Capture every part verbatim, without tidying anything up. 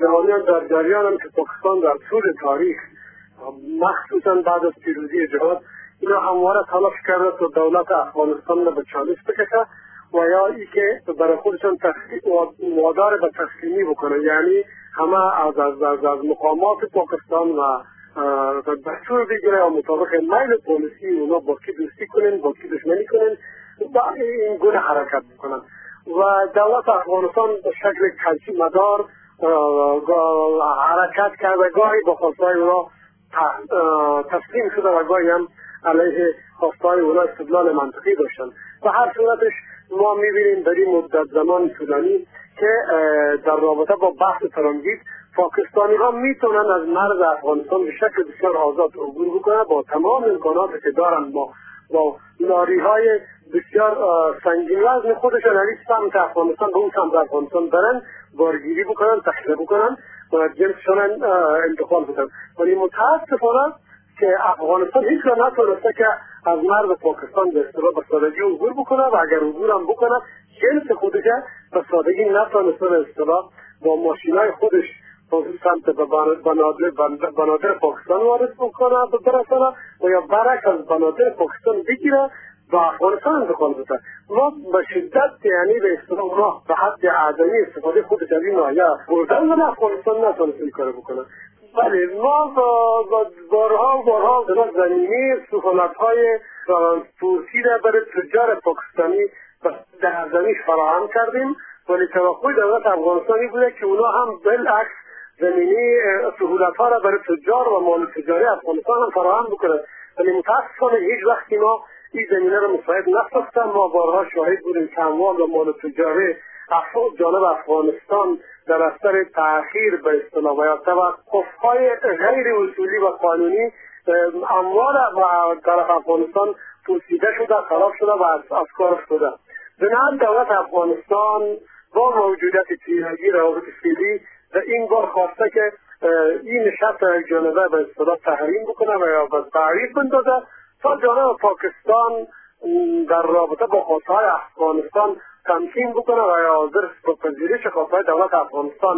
جهانیان در جریانم که پاکستان در طول تاریخ مخصوصا بعد از پیروزی جهاد اینا همواره تلاش کرده تا دولت افغانستان را به چالش بکشه و یا ای که برای خودشان وادار به تسلیمی بکنه، یعنی همه از از از, از مقامات پاکستان و دستور بگیره و مطابق میل پالیسی اونا با کی دوستی کنن با کی دشمنی کنن با این گونه حرکت بکنن و دولت افغانستان به شکل کلچی مدار حرکت کرده، گاهی با خواستهای اونا تسلیم شده و گاهی هم علیه خواستهای اونا استدلال منطقی داشتن. و هر صورتش ما میبینیم در این مدت زمان طولانی که در رابطه با بحث ترانزیت پاکستانی ها میتونن از مرز افغانستان به شکل بسیار آزاد عبور بکنن با تمام امکاناتی که دارن، با با لاری های بسیار سنگین وزن خودشان از سمت افغانستان به اون سمت افغانستان برن، بارگیری بکنن، تخلیه بکنن و جنسشان انتقال بدن. ولی متاسفانه که افغانستان هیچ را نتونسته که از مرز پاکستان به اصطلاح به سادگی عبور بکنه و اگر عبور هم بکنه جنس خودش به سادگی نتونسته به اصطلاح با ماشینای خودش سمت بنادر پاکستان وارد بکنه برسانه و یا برعکس از بنادر پاکستان بگیره و افغانستان انتقال بده. ما به شدت یعنی به اصطلاح اونا به حد اعظمی استفاده خودش از این ناحیه بردن و افغانستان نتونسته این کار بکنه. بله ما با بارها و بارها در زمینه سهولت‌های ترانسپورتی را برای تجار پاکستانی در زمین فراهم کردیم، ولی توقع دولت افغانستانی بوده که اونا هم بالعکس زمینه سهولت‌ها را برای تجار و مال تجاری افغانستان هم فراهم بکنه. ولی متاسفانه هیچ وقتی ما این زمینه را مساعد نساختن. ما بارها شاهد بودیم که اموال و مال تجاری جانب افغانستان در اثر تأخیر به اصطلاح و یا توقف‌های غیر اصولی و قانونی اموال و طرف افغانستان پوسیده شده، خراب شده و از کار افتاده. بنابراین دولت افغانستان با موجودیت تیرگی روابط فعلی و این بار خواسته که این نشست جانبه به اصطلاح تحریم بکنه و یا به تعریف بندازه تا جانب پاکستان در رابطه با خواستهای افغانستان تمکین بکنه و یا در پذیرش خواستهای دولت افغانستان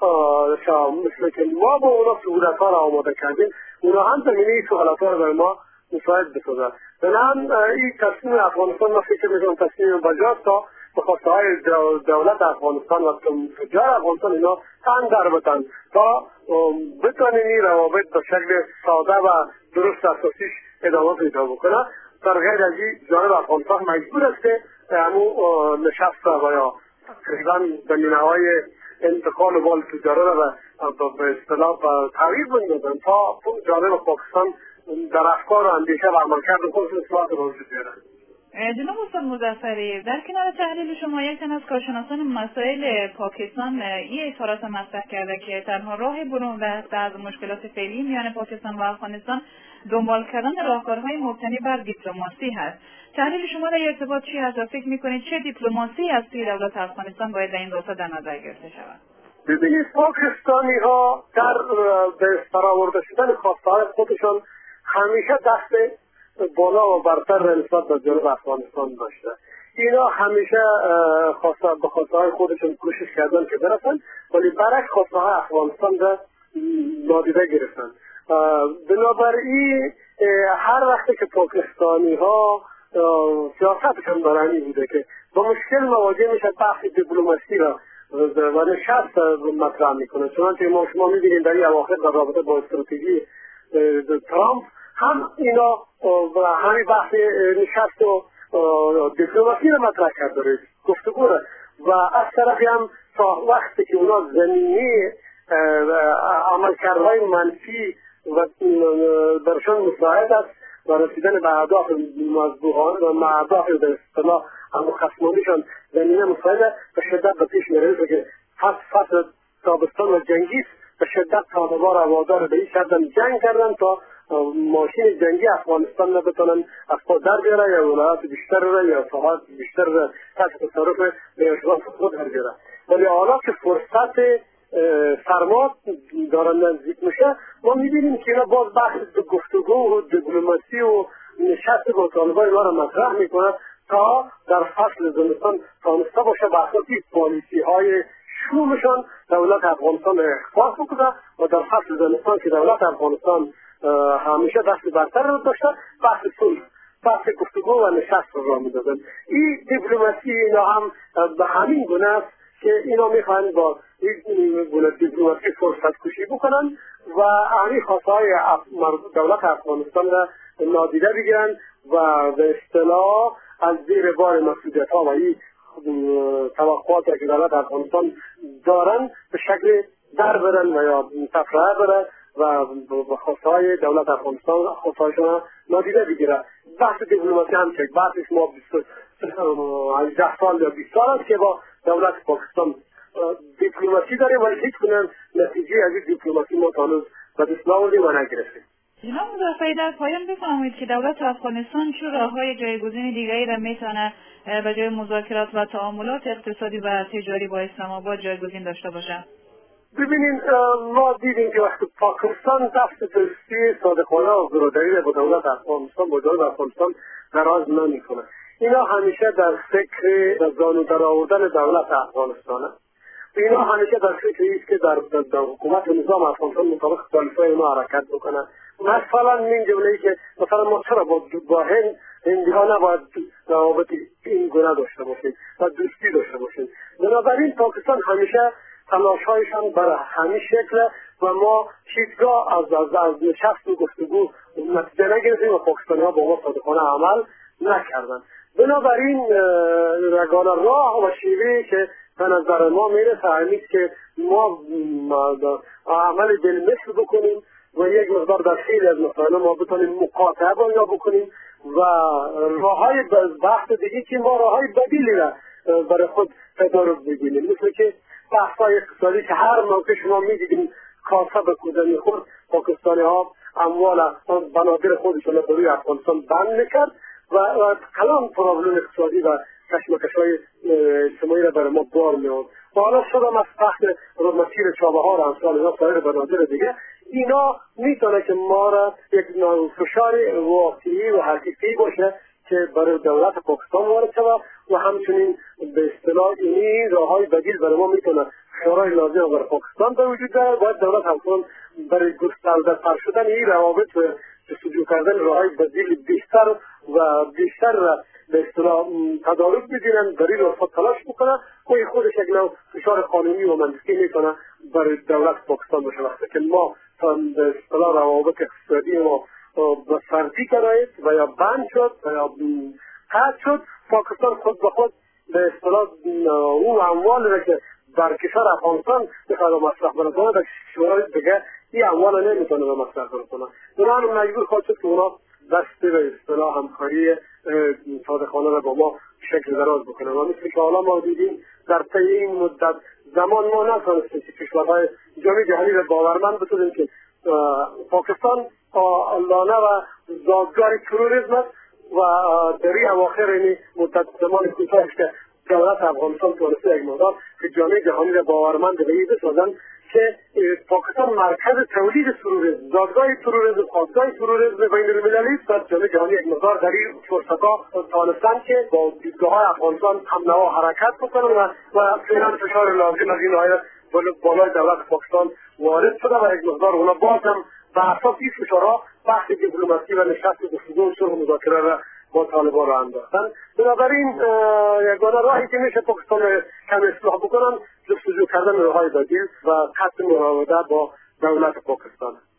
مثل که ما با اونا سهولت‌ها را آماده کردیم اونا هم زمینه سهولت‌ها را برای ما مساعد بسازه. بنابراین این تصمیم افغانستان ما فکر می‌کنم تصمیم بجاست تا به خواستهای دولت افغانستان و تجار افغانستان اینا تن در بتن تا بتونن این روابط به شکل ساده و درست اساسیش ادامه پیدا بکنه. در غیر از این جانب افغانستان مجبور است که همون نشست و یا تقریبا زمینه‌های انتقال مال تجاری را به اصطلاح تغییر بندازن تا جانب پاکستان در افکار و اندیشه و عملکرد خودشون اصلاحات را وجود بیارن. جناب استاد مظفری، در کنار تحلیل شما یک تن از کارشناسان مسائل پاکستان این اظهارات مطرح کرده که تنها راه برون رفت از مشکلات فعلی میان پاکستان و افغانستان دنبال کردن راهکارهای مبتنی بر دیپلماسی هست. تحلیل شما در ارتباط چی هست و فکر میکنید چه دیپلماسی از سوی دولت افغانستان باید در این راستا در نظر گرفته شود؟ ببینید پاکستانی ها در به برآورده شدن خواستهای خودشان همیشه دست بالا و برتر نسبت به جانب افغانستان داشته. اینا همیشه خواسته به خواستهای خودشون کوشش کردن که برسن، ولی برعکس خواستهای افغانستان را نادیده گرفتن. بنابراین هر وقتی که پاکستانی ها سیاستشون برانی بوده که با مشکل مواجه میشه، بحث دیپلماسی را و نشست مطرح میکنه. چنانچه ما شما میبینید در این اواخر در رابطه با استراتژی ترامپ هم اینا و همین بحث نشست و دیپلماسی را مطرح کرده، گفتگو را، و از طرفی هم تا وقتی که اونا زمینه عملکردهای منفی و برشان مساعد است و رسیدن به اهداف مطبوعانه و اهداف به اصطلاح خصمانیشان زمینه مساعد به شدت به پیش میره که فصل تابستان و جنگی به شدت طالبان را وادار به این کردن جنگ کردن تا ماشین جنگی افغانستان نبتونن از خود در بیاره یا ولایات بیشتر را یا ساحات بیشتر را تحت تصرف نیروهای خود در بیاره. ولی حالا که فرصت سرما دارن نزدیک میشه، ما میبینیم که اینا باز بحث گفتگو و دیپلماسی و نشست با طالبان اینا را مطرح میکنه تا در فصل زمستان تانسته باشه به اساس پالیسی های شومشان دولت افغانستان اخفاق بکنه و در فصل زمستان که دولت افغانستان همیشه دست برتر رو داشته بحث صلح بحث گفتگو و نشست رو راه میدادن. این دیپلماسی اینا هم به همین گونه است که اینا میخوان با این گونه دیپلماسی فرصت کشی بکنن و همین خواستهای دولت افغانستان را نادیده بگیرن و به اصطلاح از زیر بار مسئولیت ها و این توقعاتی که دولت افغانستان دارن به شکل در برن و یا تفرعه برن و به خواستهای دولت افغانستان خواستهایشان نادیده بگیره. بحث دیپلماسی هم که بحثش ما ده سال یا بیست سال است که با دولت پاکستان دیپلماسی داریم و هیچ کنن نتیجه از این دیپلماسی ما تا هنوز به دست نآوردیم و نگرفتیم. جناب مظفری در پایان بفرمایید که دولت افغانستان چه راههای جایگزین دیگری را میتونه به جای مذاکرات و تعاملات اقتصادی و تجاری با اسلام آباد جایگزین داشته باشه؟ ببینید ما دیدیم که وقتی پاکستان دست دوستی صادقانه و برادری با دولت افغانستان با دولت افغانستان دراز نمیکنه. اینا همیشه در فکر زانو در آوردن دولت افغانستانه. اینا همیشه در فکر است که در, در, در حکومت و نظام افغانستان مطابق پالیسی اونا حرکت بکنه. مثلا این جمله که مثلا ما چرا با با هند هندی ها نباید روابط این گونه داشته باشیم و دوستی داشته باشیم. بنابراین پاکستان همیشه تلاش‌هایشان برای همین شکل و ما هیچگاه از از از نشست و گفتگو نتیجه نگرفتیم و پاکستانی‌ها با ما صادقانه عمل نکردند. بنابراین یگانه راه و شیوهی که به نظر ما میرسه همین که ما عمل بالمثل بکنیم و یک مقدار در خیلی از مسائل ما بتونیم مقاطعه با اینا بکنیم و راه‌های بحث دیگه که ما راه‌های بدیلی را برای خود تدارک بگیریم، مثل که بحث‌های اقتصادی که هر موقع شما می‌دیدیم کاسه به کودنی خود پاکستانی‌ها اموال بنادر خودشون رو روی افغانستان بند می‌کرد و کلان پروبلم اقتصادی و کشمکش‌های اجتماعی را برای ما بار می‌آورد. و حالا شدم از بحث مسیر چابهار و امثال اینا سایر بنادر دیگه، اینا میتونه که ما را یک فشار واقعی و حقیقی باشه که برای دولت پاکستان وارد شود و همچنین به اصطلاح این راههای بدیل برای ما میتونه فشارهای لازم برای پاکستان به وجود داره. باید دولت افغان برای گسترده‌تر شدن این روابط و جستجو کردن راههای بدیل بیشتر و بیشتر را به اصطلاح تدارک بگیرن، در این راه تلاش بکنن و این خودش یک نوع فشار قانونی و منطقی میتونه برای دولت پاکستان باشه. وقتی که ما به اصطلاح روابط اقتصادی ما به فردی کرایید و یا بند شد و یا قطع شد، پاکستان خود به خود به اصطلاح اون اموال را که در کشور افغانستان بخواد مصرف کنه در کشورهای دیگه این اموال نمیتونه به مصرف کنه. بنابراین مجبور خواهد شد که اونا دست به اصطلاح همکاری صادقانه را با ما شکل دراز بکنه و مثل که حالا ما دیدیم در طی این مدت زمان ما نتونستیم که کشورهای جامعه جهانی را باورمند بسازیم که پاکستان لانه و زادگاه تروریسم است و در این اواخر این مدت زمان کوتاهی که دولت افغانستان تونسته یک مقدار که جامعه جهانی را باورمند به این بسازن که پاکستان مرکز تولید تروریسم، زادگاه تروریسم، خواستگاه تروریسم بین المللی است. جامعه جهانی یک مقدار در این فرصت‌ها تونستن که با دیدگاه‌های افغانستان هم نوا حرکت بکنن و و فعلا فشار لازم از این آیه بالای دولت پاکستان وارد شده و یک مقدار اونا باز هم به اساس این فشارها بحث دیپلماسی و نشست و گفتگو و صلح و مذاکره را با طالبان را انداختن. بنابراین یگانه راهی که میشه پاکستان کم اصلاح بکنن جستجو کردن راههای بدیل و قطع مراوده با دولت پاکستان.